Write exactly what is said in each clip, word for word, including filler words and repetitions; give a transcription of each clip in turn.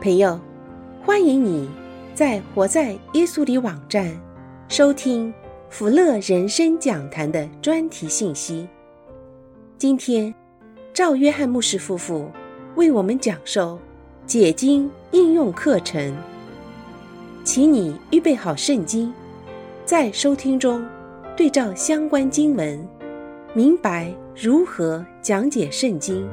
朋友，欢迎你在活在耶稣里网站收听福乐人生讲坛的专题信息。今天赵约翰牧师夫妇为我们讲授解经应用课程，请你预备好圣经，在收听中对照相关经文，明白如何讲解圣经。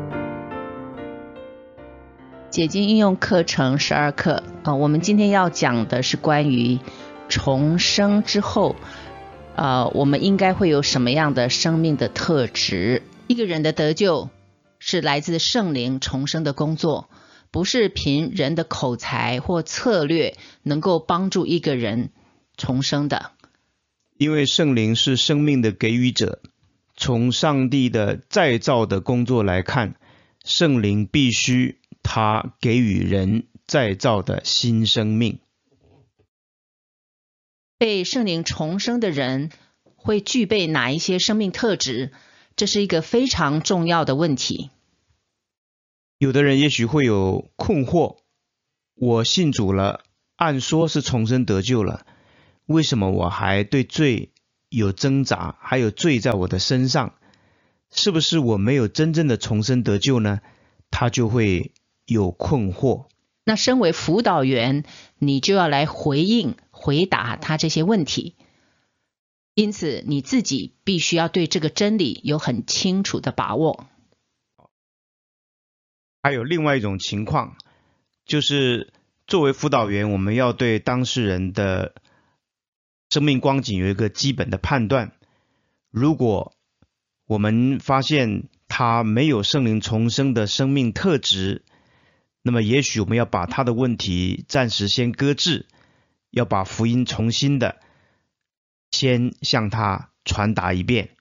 解经应用课程十二课、呃、我们今天要讲的是关于重生之后、呃、我们应该会有什么样的生命的特质。一个人的得救是来自圣灵重生的工作，不是凭人的口才或策略能够帮助一个人重生的。 因为圣灵是生命的给予者，从上帝的再造的工作来看，圣灵必须他给予人再造的新生命。 被圣灵重生的人会具备哪一些生命特质？这是一个非常重要的问题。 有的人也许会有困惑，我信主了，按说是重生得救了，为什么我还对罪有挣扎，还有罪在我的身上？是不是我没有真正的重生得救呢？他就会有困惑。 那身为辅导员，你就要来回应回答他这些问题，因此你自己必须要对这个真理有很清楚的把握。 还有另外一种情况，就是作为辅导员，我们要对当事人的生命光景有一个基本的判断。如果我们发现他没有圣灵重生的生命特质，那么也许我们要把他的问题暂时先搁置，要把福音重新的先向他传达一遍。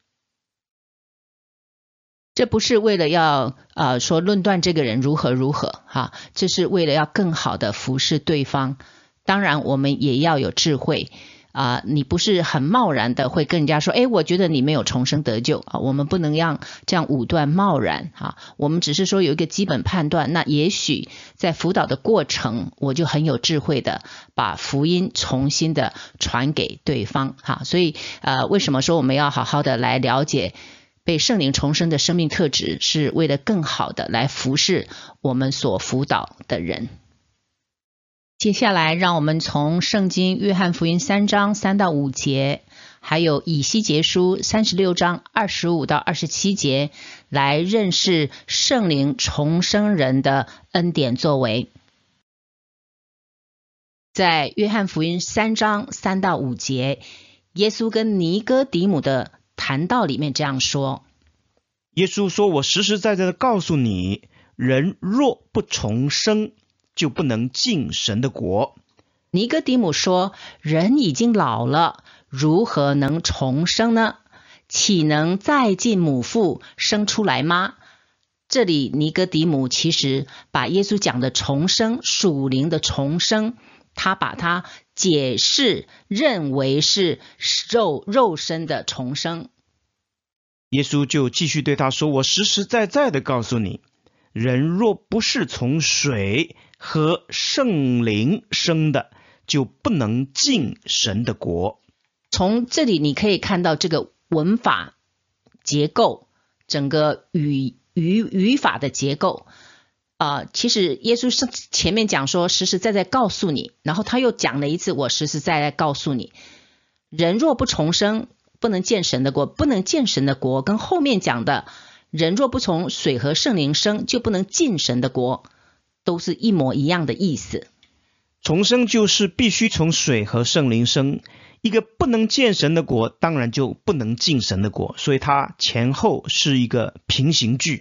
这不是为了要呃说论断这个人如何如何哈，这是为了要更好的服侍对方。当然我们也要有智慧啊、呃，你不是很贸然的会跟人家说，诶，我觉得你没有重生得救啊，我们不能让这样武断贸然啊，我们只是说有一个基本判断。那也许在辅导的过程，我就很有智慧的把福音重新的传给对方哈。所以呃，为什么说我们要好好的来了解被圣灵重生的生命特质，是为了更好的来服侍我们所辅导的人。接下来让我们从圣经约翰福音三章三到五节，还有以西结书三十六章二十五到二十七节来认识圣灵重生人的恩典作为。在约翰福音三章三到五节，耶稣跟尼哥底母的谈道里面这样说， 耶稣说，我实实在在的告诉你，人若不重生，就不能进神的国。 尼哥底母说，人已经老了，如何能重生呢？岂能再进母腹生出来吗？这里尼哥底母其实把耶稣讲的重生，属灵的重生，他把它解释认为是肉肉身的重生。 耶稣就继续对他说，我实实在在的告诉你，人若不是从水和圣灵生的，就不能进神的国。 从这里你可以看到这个文法结构，整个语语语法的结构啊、呃，其实耶稣是前面讲说实实在在告诉你，然后他又讲了一次，我实实在在告诉你，人若不重生，不能见神的国。不能见神的国跟后面讲的人若不从水和圣灵生，就不能进神的国，都是一模一样的意思。 重生就是必须从水和圣灵生，一个不能见神的国，当然就不能进神的国，所以它前后是一个平行句。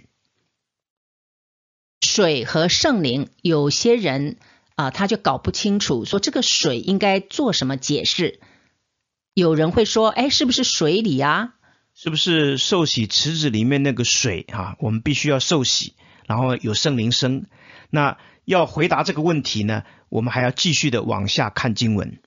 水和圣灵，有些人啊、呃，他就搞不清楚，说这个水应该做什么解释。有人会说，哎，是不是水里啊？ 是不是受洗池子里面那个水啊？我们必须要受洗，然后有圣灵生。那要回答这个问题呢，我们还要继续的往下看经文。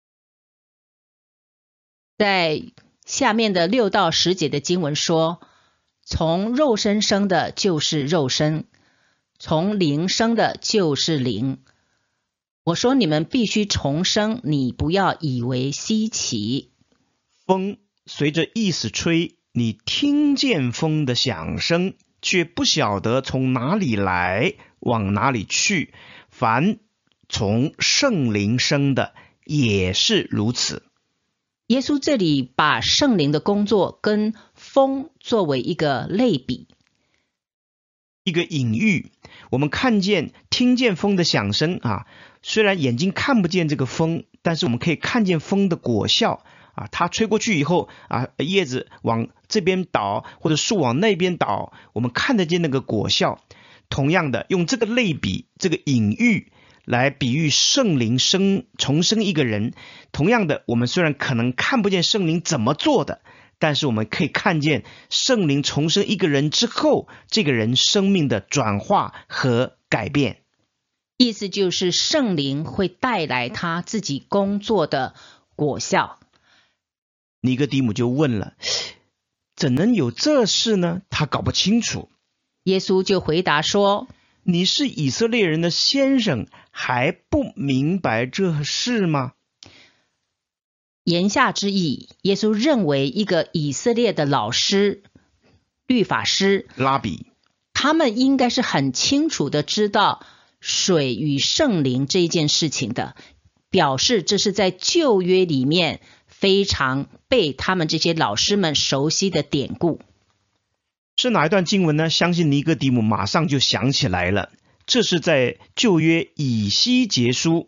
在下面的六到十节的经文说，从肉身生的就是肉身， 从灵生的就是灵。我说你们必须重生，你不要以为稀奇。 风随着意思吹，你听见风的响声，却不晓得从哪里来，往哪里去。凡从圣灵生的也是如此。 耶稣这里把圣灵的工作跟风作为一个类比， 一个隐喻。我们看见听见风的响声啊，虽然眼睛看不见这个风，但是我们可以看见风的果效啊，它吹过去以后啊，叶子往这边倒，或者树往那边倒，我们看得见那个果效。同样的，用这个类比，这个隐喻来比喻圣灵生重生一个人。同样的，我们虽然可能看不见圣灵怎么做的，但是我们可以看见圣灵重生一个人之后，这个人生命的转化和改变。 意思就是圣灵会带来他自己工作的果效。 尼哥底母就问了，怎能有这事呢？他搞不清楚。 耶稣就回答说， 你是以色列人的先生，还不明白这事吗？ 言下之意，耶稣认为一个以色列的老师、律法师、 拉比， 他们应该是很清楚的知道水与圣灵这一件事情的，表示这是在旧约里面非常被他们这些老师们熟悉的典故。 是哪一段经文呢？相信尼哥底母马上就想起来了，这是在旧约以西结书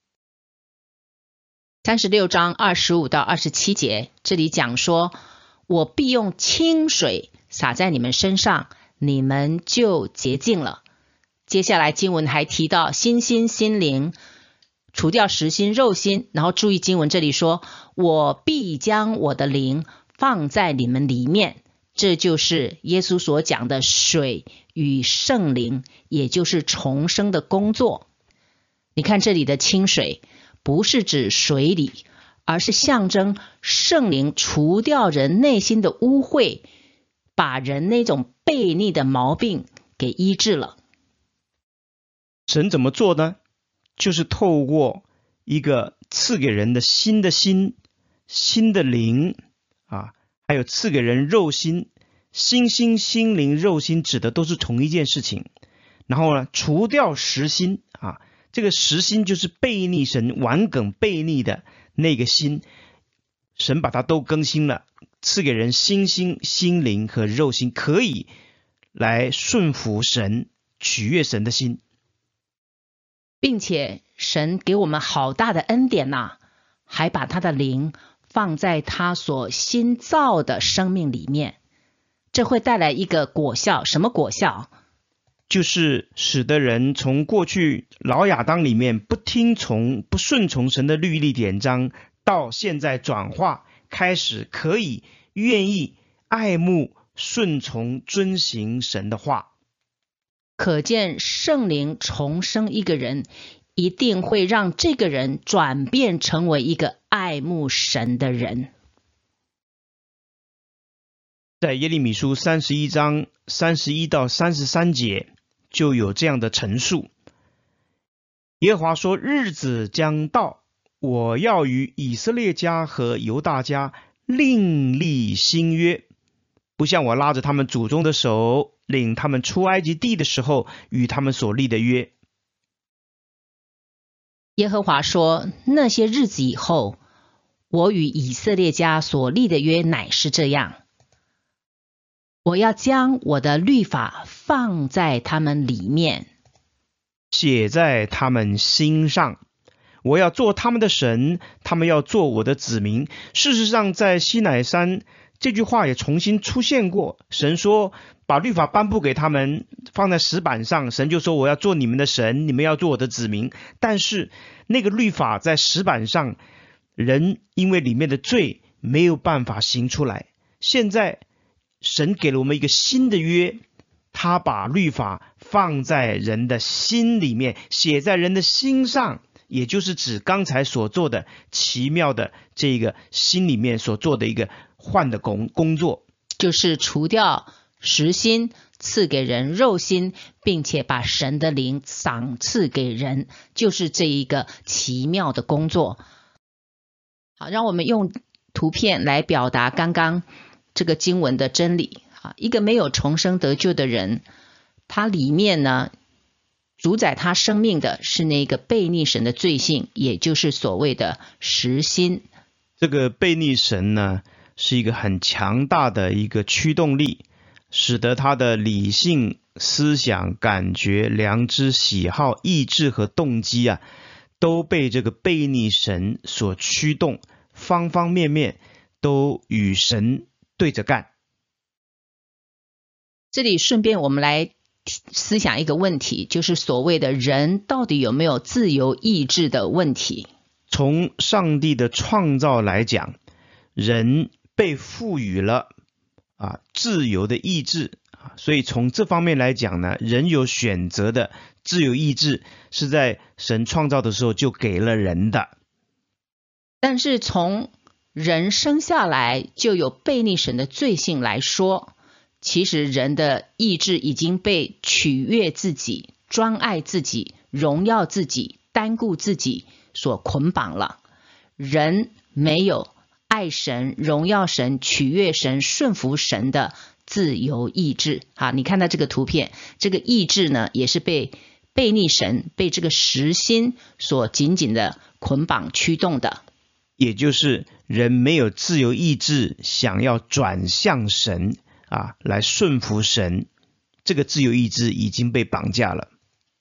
三十六章二十五到二十七节，这里讲说，我必用清水洒在你们身上，你们就洁净了。接下来经文还提到心心心灵，除掉实心肉心，然后注意经文这里说，我必将我的灵放在你们里面。这就是耶稣所讲的水与圣灵，也就是重生的工作。你看这里的清水不是指水里，而是象征圣灵除掉人内心的污秽，把人那种悖逆的毛病给医治了。 神怎么做呢？就是透过一个赐给人的新的心、新的灵啊，还有赐给人肉心。心心、心灵、肉心指的都是同一件事情。然后呢，除掉实心啊，这个实心就是悖逆神、顽梗悖逆的那个心，神把它都更新了，赐给人心心、心灵和肉心，可以来顺服神、取悦神的心。 并且神给我们好大的恩典呐、啊，还把他的灵放在他所新造的生命里面。这会带来一个果效，什么果效？ 就是使得人从过去老亚当里面不听从、不顺从神的律例典章，到现在转化，开始可以愿意爱慕、顺从、遵行神的话。 可见圣灵重生一个人，一定会让这个人转变成为一个爱慕神的人。 在耶利米书三十一章三十一到三十三节就有这样的陈述。耶和华说，日子将到，我要与以色列家和犹大家另立新约，不像我拉着他们祖宗的手，领他们出埃及地的时候与他们所立的约。 耶和华说，那些日子以后，我与以色列家所立的约乃是这样，我要将我的律法放在他们里面， 写在他们心上。我要做他们的神，他们要做我的子民。事实上，在西乃山这句话也重新出现过。神说，把律法颁布给他们，放在石板上。神就说，我要做你们的神，你们要做我的子民。但是那个律法在石板上，人因为里面的罪没有办法行出来。现在神给了我们一个新的约，他把律法放在人的心里面，写在人的心上，也就是指刚才所做的奇妙的这个心里面所做的一个换的工工作， 就是除掉实心， 赐给人肉心，并且把神的灵赏赐给人，就是这一个奇妙的工作。好，让我们用图片来表达刚刚这个经文的真理。一个没有重生得救的人，他里面呢，主宰他生命的是那个悖逆神的罪性，也就是所谓的实心。 这个悖逆神呢，是一个很强大的一个驱动力，使得他的理性、思想、感觉、良知、喜好、意志和动机啊，都被这个悖逆神所驱动，方方面面都与神对着干。 这里顺便我们来思想一个问题，就是所谓的人到底有没有自由意志的问题。 从上帝的创造来讲，人被赋予了啊自由的意志，所以从这方面来讲呢，人有选择的自由意志是在神创造的时候就给了人的。 但是从人生下来就有悖逆神的罪性来说，其实人的意志已经被取悦自己、专爱自己、荣耀自己、单顾自己所捆绑了。人没有爱神、荣耀神、取悦神、顺服神的自由意志。好，你看到这个图片，这个意志呢，也是被悖逆神、被这个实心所紧紧的捆绑驱动的。 也就是人没有自由意志想要转向神啊，来顺服神，这个自由意志已经被绑架了。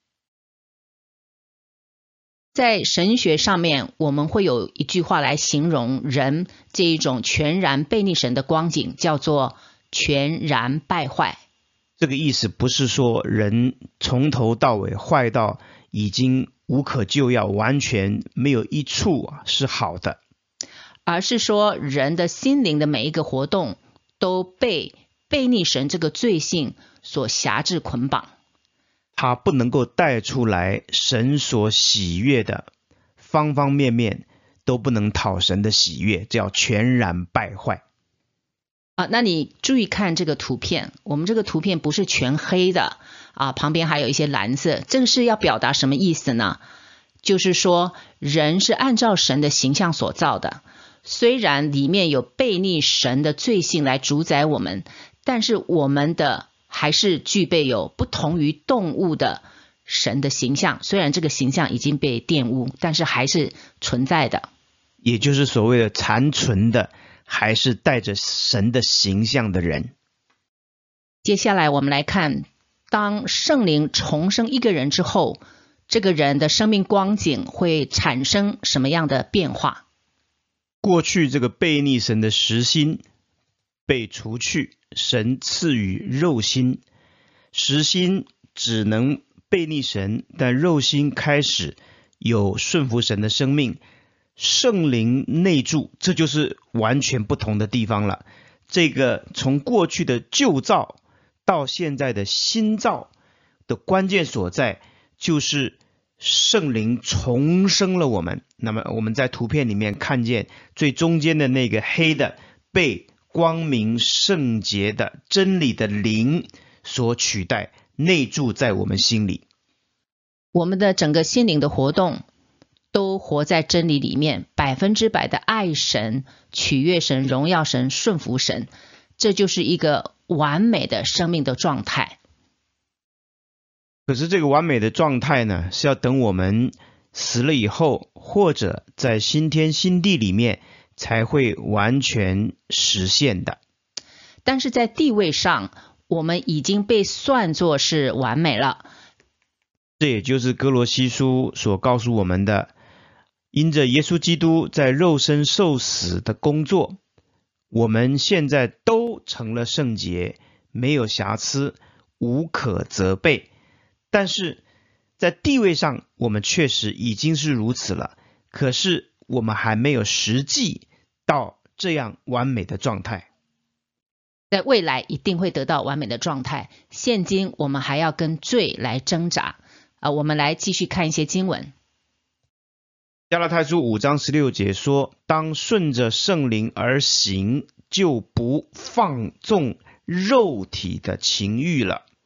在神学上面，我们会有一句话来形容人这一种全然悖逆神的光景，叫做全然败坏。 这个意思不是说人从头到尾坏到已经无可救药，完全没有一处是好的， 而是说人的心灵的每一个活动都被悖逆神这个罪性所辖制捆绑， 它不能够带出来神所喜悦的，方方面面都不能讨神的喜悦，叫全然败坏。 啊，那你注意看这个图片，我们这个图片不是全黑的啊，旁边还有一些蓝色，这个是要表达什么意思呢？就是说人是按照神的形象所造的，虽然里面有悖逆神的罪性来主宰我们，但是我们的还是具备有不同于动物的神的形象，虽然这个形象已经被玷污，但是还是存在的。 也就是所谓的残存的，还是带着神的形象的人。 接下来我们来看，当圣灵重生一个人之后，这个人的生命光景会产生什么样的变化？ 过去这个悖逆神的实心被除去，神赐予肉心，实心只能悖逆神，但肉心开始有顺服神的生命，圣灵内住，这就是完全不同的地方了。这个从过去的旧造到现在的新造的关键所在，就是圣灵重生了我们。那么我们在图片里面看见最中间的那个黑的，被光明圣洁的真理的灵所取代，内住在我们心里。 我们的整个心灵的活动都活在真理里面，百分之百的爱神、取悦神、荣耀神、顺服神，这就是一个完美的生命的状态。 可是这个完美的状态呢，是要等我们死了以后，或者在新天新地里面才会完全实现的。 但是在地位上，我们已经被算作是完美了。 这也就是哥罗西书所告诉我们的，因着耶稣基督在肉身受死的工作，我们现在都成了圣洁，没有瑕疵，无可责备。但是在地位上，我们确实已经是如此了，可是我们还没有实际到这样完美的状态。 在未来一定会得到完美的状态，现今我们还要跟罪来挣扎。啊，我们来继续看一些经文。 加拉太书五章十六节说，当顺着圣灵而行，就不放纵肉体的情欲了。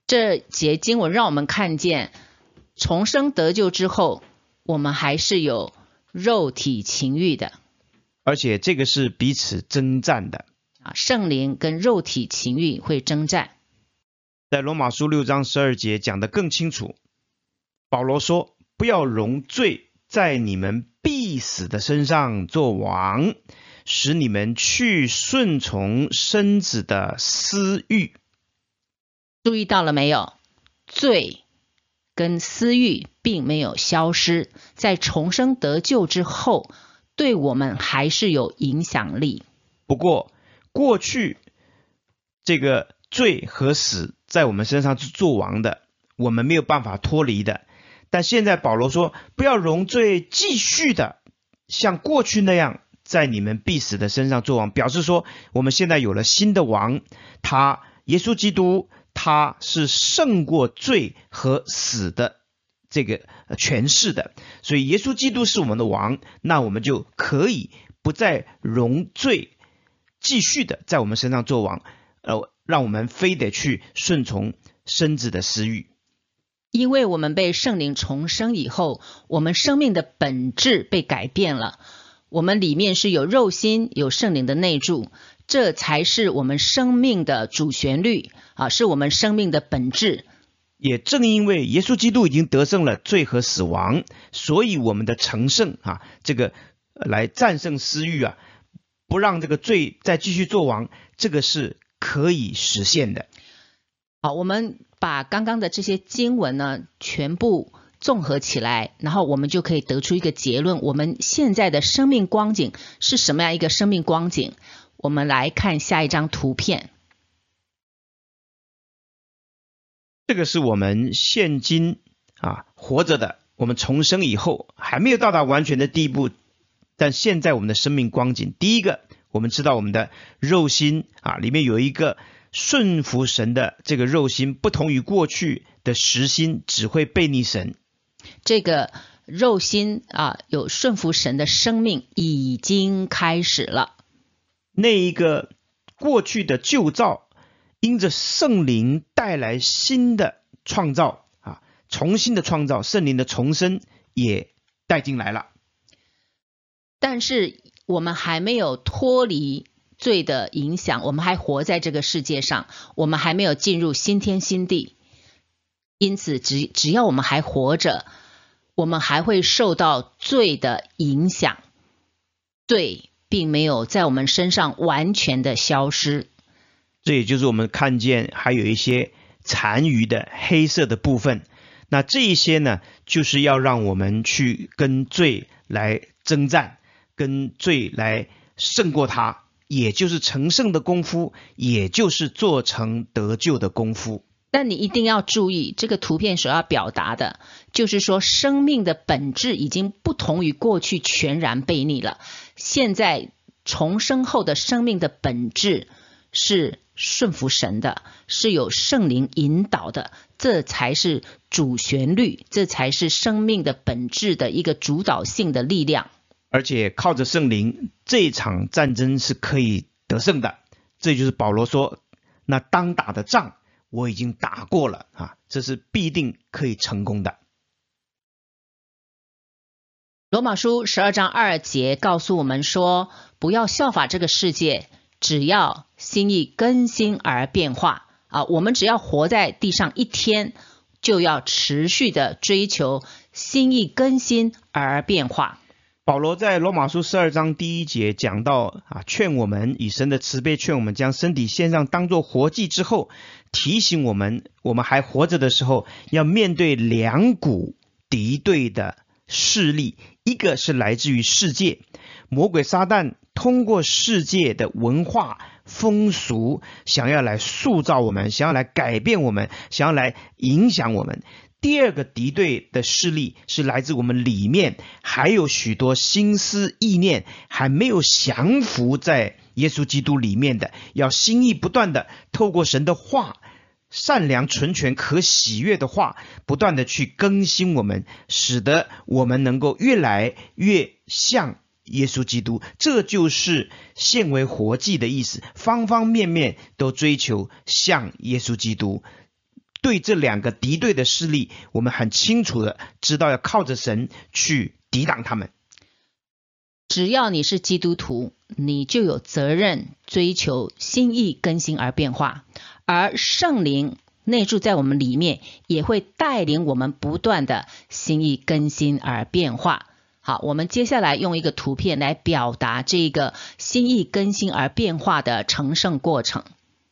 这节经文让我们看见，重生得救之后，我们还是有肉体情欲的， 而且这个是彼此征战的啊，圣灵跟肉体情欲会征战。 在罗马书六章十二节讲得更清楚，保罗说，不要容罪在你们必死的身上做王，使你们去顺从身子的私欲。 注意到了没有？罪跟私欲并没有消失，在重生得救之后，对我们还是有影响力。 不过过去这个罪和死在我们身上是作王的，我们没有办法脱离的。但现在保罗说，不要容罪继续的像过去那样在你们必死的身上作王，表示说我们现在有了新的王，他耶稣基督，他是胜过罪和死的这个权势的，所以耶稣基督是我们的王，那我们就可以不再容罪继续的在我们身上作王，呃，让我们非得去顺从身子的私欲。 因为我们被圣灵重生以后，我们生命的本质被改变了，我们里面是有肉心，有圣灵的内住，这才是我们生命的主旋律啊，是我们生命的本质。 也正因为耶稣基督已经得胜了罪和死亡，所以我们的成圣啊，这个来战胜私欲啊，不让这个罪再继续作王，这个是可以实现的。 好，我们把刚刚的这些经文呢全部综合起来，然后我们就可以得出一个结论，我们现在的生命光景是什么样一个生命光景。我们来看下一张图片， 这个是我们现今啊活着的，我们重生以后还没有到达完全的地步，但现在我们的生命光景，第一个我们知道我们的肉心啊里面有一个顺服神的这个肉心，不同于过去的实心只会背逆神。 这个肉心啊有顺服神的生命已经开始了。 那一个过去的旧造，因着圣灵带来新的创造啊，重新的创造，圣灵的重生也带进来了。 但是我们还没有脱离罪的影响，我们还活在这个世界上，我们还没有进入新天新地，因此只只要我们还活着，我们还会受到罪的影响，罪并没有在我们身上完全的消失。 这也就是我们看见还有一些残余的黑色的部分，那这一些呢，就是要让我们去跟罪来征战，跟罪来胜过它，也就是成圣的功夫，也就是做成得救的功夫。 但你一定要注意，这个图片所要表达的就是说，生命的本质已经不同于过去全然背逆了。现在重生后的生命的本质是顺服神的，是有圣灵引导的，这才是主旋律，这才是生命的本质的一个主导性的力量。 而且靠着圣灵，这场战争是可以得胜的。这就是保罗说，那当打的仗我已经打过了啊，这是必定可以成功的。 罗马书十二章二节告诉我们说，不要效法这个世界，只要心意更新而变化啊！我们只要活在地上一天，就要持续的追求心意更新而变化。 保罗在罗马书十二章第一节讲到啊，劝我们以神的慈悲劝我们将身体献上当作活祭之后，提醒我们我们还活着的时候，要面对两股敌对的势力，一个是来自于世界，魔鬼撒旦通过世界的文化风俗，想要来塑造我们，想要来改变我们，想要来影响我们。第二个敌对的势力是来自我们里面，还有许多心思意念还没有降服在耶稣基督里面的，要心意不断的透过神的话，善良纯全可喜悦的话，不断的去更新我们，使得我们能够越来越像耶稣基督。这就是献为活祭的意思，方方面面都追求像耶稣基督， 对这两个敌对的势力，我们很清楚的知道要靠着神去抵挡他们。 只要你是基督徒，你就有责任追求心意更新而变化，而圣灵内住在我们里面，也会带领我们不断的心意更新而变化。好，我们接下来用一个图片来表达这个心意更新而变化的成圣过程。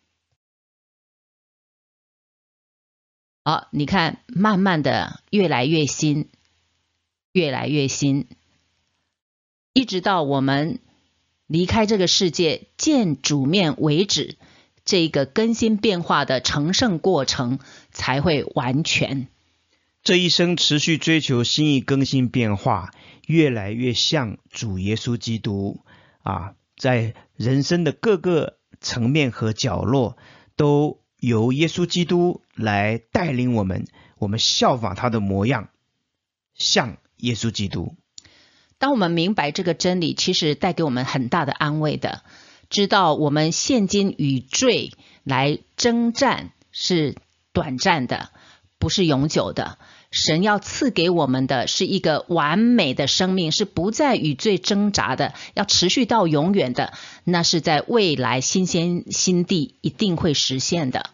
好，你看，慢慢的越来越新，越来越新，一直到我们离开这个世界见主面为止，这个更新变化的成圣过程才会完全。 这一生持续追求心意更新变化，越来越像主耶稣基督啊，在人生的各个层面和角落，都由耶稣基督来带领我们，我们效仿他的模样，像耶稣基督。 当我们明白这个真理，其实带给我们很大的安慰的，知道我们现今与罪来征战是短暂的，不是永久的。神要赐给我们的是一个完美的生命，是不再与罪挣扎的，要持续到永远的，那是在未来新鲜新地一定会实现的。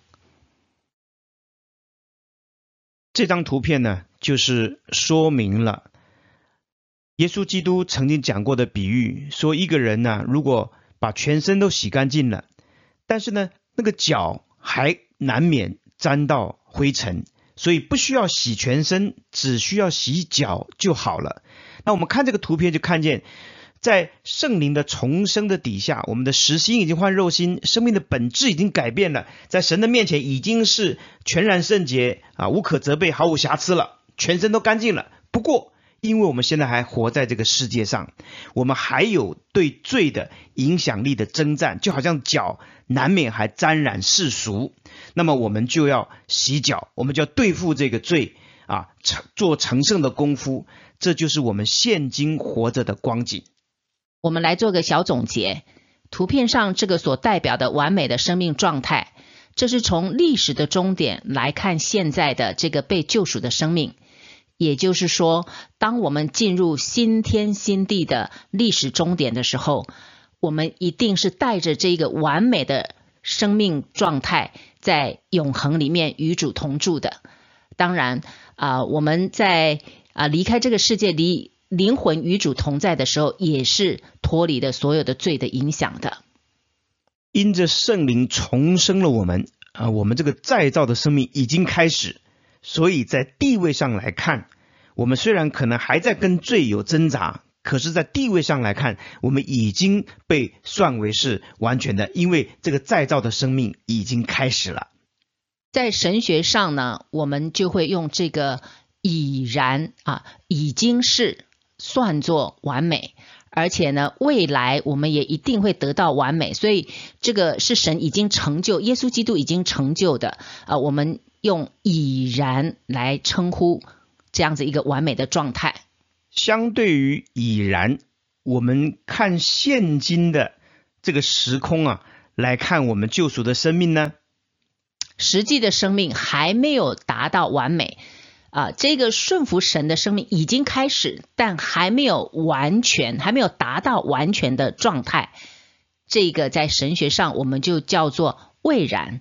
这张图片呢，就是说明了耶稣基督曾经讲过的比喻，说一个人呢，如果把全身都洗干净了，但是呢，那个脚还难免沾到灰尘，所以不需要洗全身，只需要洗脚就好了。那我们看这个图片就看见，在圣灵的重生的底下，我们的实心已经换肉心，生命的本质已经改变了，在神的面前已经是全然圣洁啊，无可责备，毫无瑕疵了，全身都干净了。不过因为我们现在还活在这个世界上，我们还有对罪的影响力的征战，就好像脚难免还沾染世俗，那么我们就要洗脚，我们就要对付这个罪啊，做成圣的功夫，这就是我们现今活着的光景。 我们来做个小总结，图片上这个所代表的完美的生命状态，这是从历史的终点来看现在的这个被救赎的生命。也就是说，当我们进入新天新地的历史终点的时候，我们一定是带着这个完美的生命状态，在永恒里面与主同住的。当然啊、呃，我们在啊、呃、离开这个世界，离灵魂与主同在的时候，也是脱离了所有的罪的影响的。 因着圣灵重生了我们啊、呃，我们这个再造的生命已经开始。所以在地位上来看，我们虽然可能还在跟罪有挣扎，可是在地位上来看，我们已经被算为是完全的，因为这个再造的生命已经开始了。 在神学上呢，我们就会用这个已然啊，已经是算作完美，而且呢，未来我们也一定会得到完美，所以这个是神已经成就，耶稣基督已经成就的啊，我们用已然来称呼这样子一个完美的状态。 相对于已然，我们看现今的这个时空啊，来看我们救赎的生命呢， 实际的生命还没有达到完美啊、呃，这个顺服神的生命已经开始，但还没有完全，还没有达到完全的状态。这个在神学上我们就叫做未然。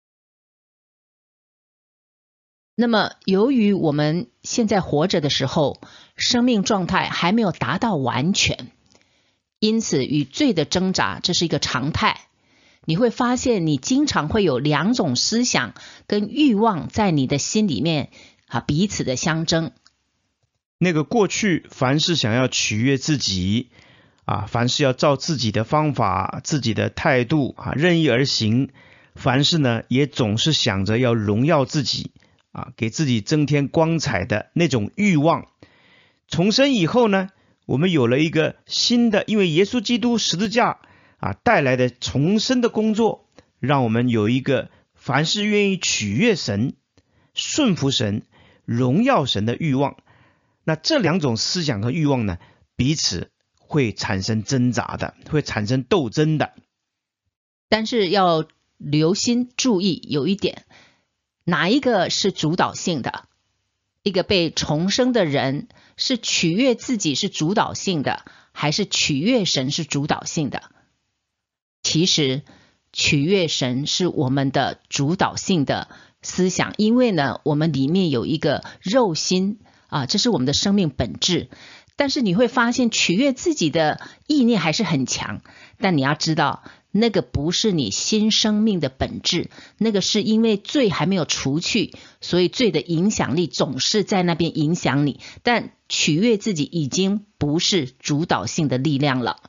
那么由于我们现在活着的时候，生命状态还没有达到完全，因此与罪的挣扎，这是一个常态。你会发现你经常会有两种思想跟欲望在你的心里面啊彼此的相争。 那个过去凡是想要取悦自己啊，凡是要照自己的方法、自己的态度啊任意而行，凡事呢也总是想着要荣耀自己啊，给自己增添光彩的那种欲望。重生以后呢，我们有了一个新的，因为耶稣基督十字架啊带来的重生的工作，让我们有一个凡是愿意取悦神、顺服神、荣耀神的欲望。那这两种思想和欲望呢，彼此会产生挣扎的，会产生斗争的。 但是要留心注意有一点， 哪一个是主导性的？一个被重生的人是取悦自己是主导性的，还是取悦神是主导性的？其实取悦神是我们的主导性的思想，因为呢，我们里面有一个肉心啊，这是我们的生命本质。但是你会发现取悦自己的意念还是很强，但你要知道那个不是你新生命的本质，那个是因为罪还没有除去，所以罪的影响力总是在那边影响你，但取悦自己已经不是主导性的力量了。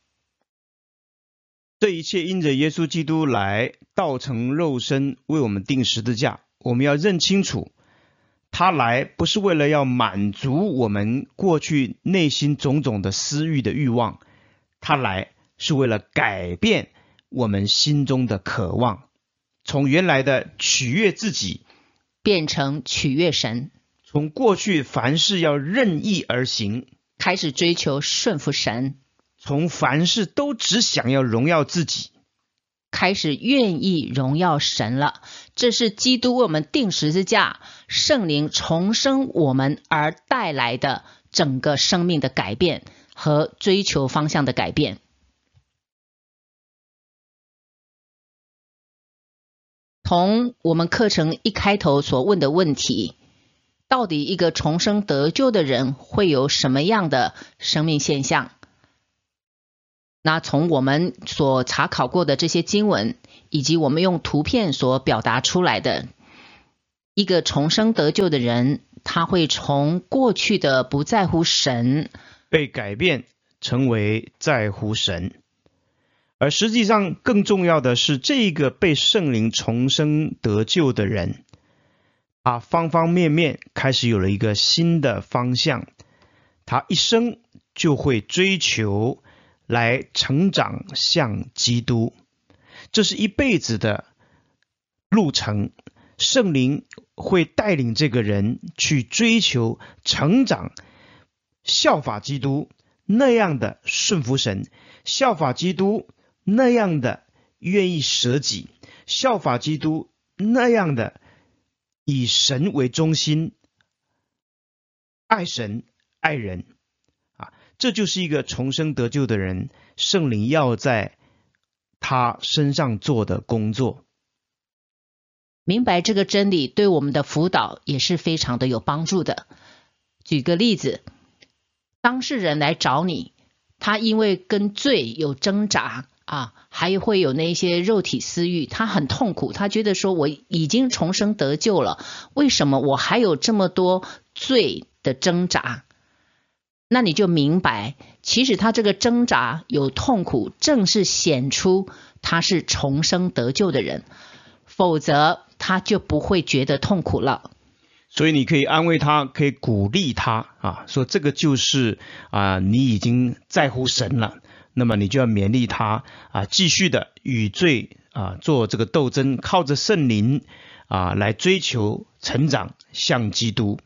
这一切因着耶稣基督来道成肉身为我们钉十字架，我们要认清楚，他来不是为了要满足我们过去内心种种的私欲的欲望，他来是为了改变我们心中的渴望，从原来的取悦自己变成取悦神， 从过去凡事要任意而行， 开始追求顺服神， 从凡事都只想要荣耀自己， 开始愿意荣耀神了。这是基督为我们钉十字架，圣灵重生我们而带来的整个生命的改变和追求方向的改变。从我们课程一开头所问的问题，到底一个重生得救的人会有什么样的生命现象？那从我们所查考过的这些经文，以及我们用图片所表达出来的，一个重生得救的人，他会从过去的不在乎神， 被改变成为在乎神。而实际上更重要的是，这个被圣灵重生得救的人，他方方面面开始有了一个新的方向，他一生就会追求来成长向基督，这是一辈子的路程。圣灵会带领这个人去追求成长，效法基督那样的顺服神，效法基督那样的愿意舍己，效法基督那样的以神为中心，爱神爱人啊，这就是一个重生得救的人，圣灵要在他身上做的工作。 明白这个真理对我们的辅导也是非常的有帮助的。举个例子，当事人来找你，他因为跟罪有挣扎啊，还会有那些肉体私欲，他很痛苦，他觉得说我已经重生得救了，为什么我还有这么多罪的挣扎？那你就明白，其实他这个挣扎有痛苦，正是显出他是重生得救的人，否则他就不会觉得痛苦了。 所以你可以安慰他，可以鼓励他啊，说这个就是啊，你已经在乎神了，那么你就要勉励他啊，继续的与罪啊做这个斗争，靠着圣灵啊来追求成长向基督。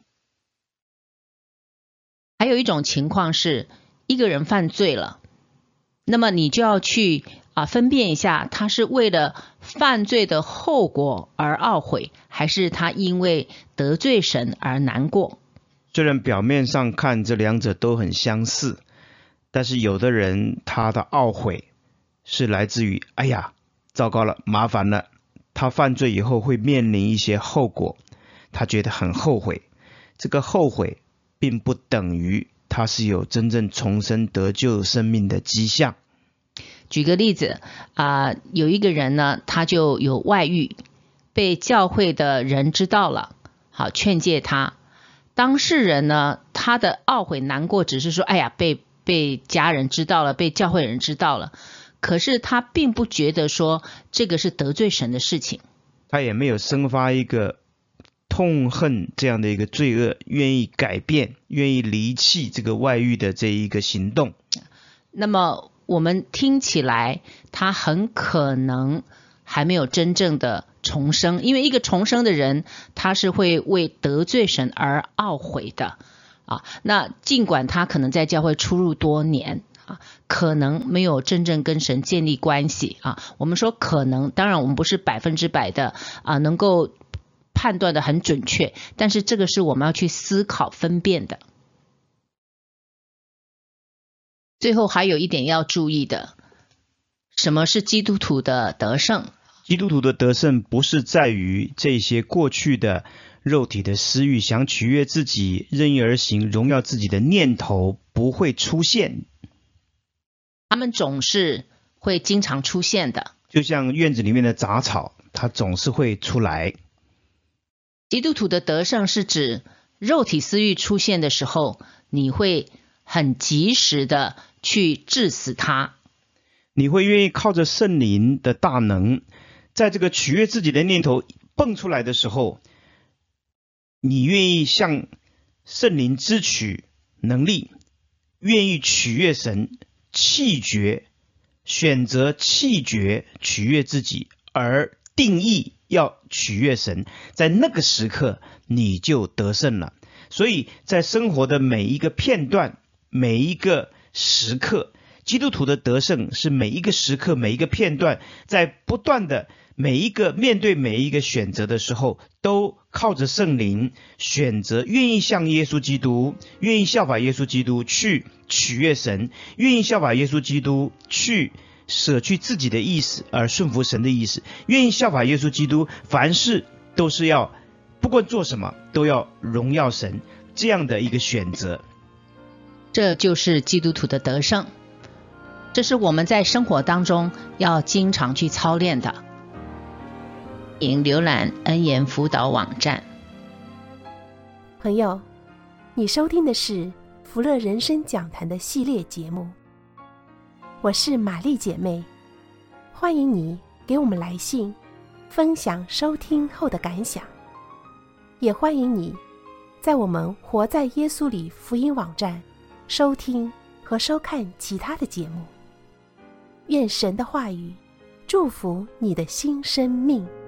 还有一种情况是，一个人犯罪了，那么你就要去啊分辨一下，他是为了犯罪的后果而懊悔，还是他因为得罪神而难过。 虽然表面上看这两者都很相似，但是有的人他的懊悔是来自于哎呀糟糕了，麻烦了，他犯罪以后会面临一些后果，他觉得很后悔。这个后悔并不等于他是有真正重生得救生命的迹象。 举个例子啊、呃，有一个人呢，他就有外遇，被教会的人知道了，好劝诫他。当事人呢，他的懊悔难过只是说，哎呀，被被家人知道了，被教会人知道了，可是他并不觉得说这个是得罪神的事情， 他也没有生发一个痛恨这样的一个罪恶，愿意改变，愿意离弃这个外遇的这一个行动。 那么我们听起来他很可能还没有真正的重生，因为一个重生的人他是会为得罪神而懊悔的啊。那尽管他可能在教会出入多年啊，可能没有真正跟神建立关系啊。我们说可能，当然我们不是百分之百的啊能够判断的很准确，但是这个是我们要去思考分辨的。最后还有一点要注意的，什么是基督徒的得胜？ 基督徒的得胜不是在于这些过去的肉体的私欲，想取悦自己、任意而行、荣耀自己的念头不会出现。 他们总是会经常出现的， 就像院子里面的杂草，它总是会出来。 基督徒的得胜是指肉体私欲出现的时候，你会很及时的去治死它。 你会愿意靠着圣灵的大能，在这个取悦自己的念头蹦出来的时候，你愿意向圣灵支取能力，愿意取悦神，弃绝，选择弃绝取悦自己，而定义要取悦神，在那个时刻你就得胜了。所以在生活的每一个片段，每一个时刻，基督徒的得胜是每一个时刻每一个片段，在不断的每一个面对每一个选择的时候，都靠着圣灵选择，愿意像耶稣基督，愿意效法耶稣基督去取悦神，愿意效法耶稣基督去舍去自己的意思而顺服神的意思，愿意效法耶稣基督，凡事都是要不管做什么都要荣耀神，这样的一个选择。 这就是基督徒的得胜，这是我们在生活当中要经常去操练的。欢迎浏览恩言辅导网站。 朋友，你收听的是福乐人生讲坛的系列节目，我是玛丽姐妹，欢迎你给我们来信，分享收听后的感想，也欢迎你在我们活在耶稣里福音网站收听和收看其他的节目。愿神的话语祝福你的新生命。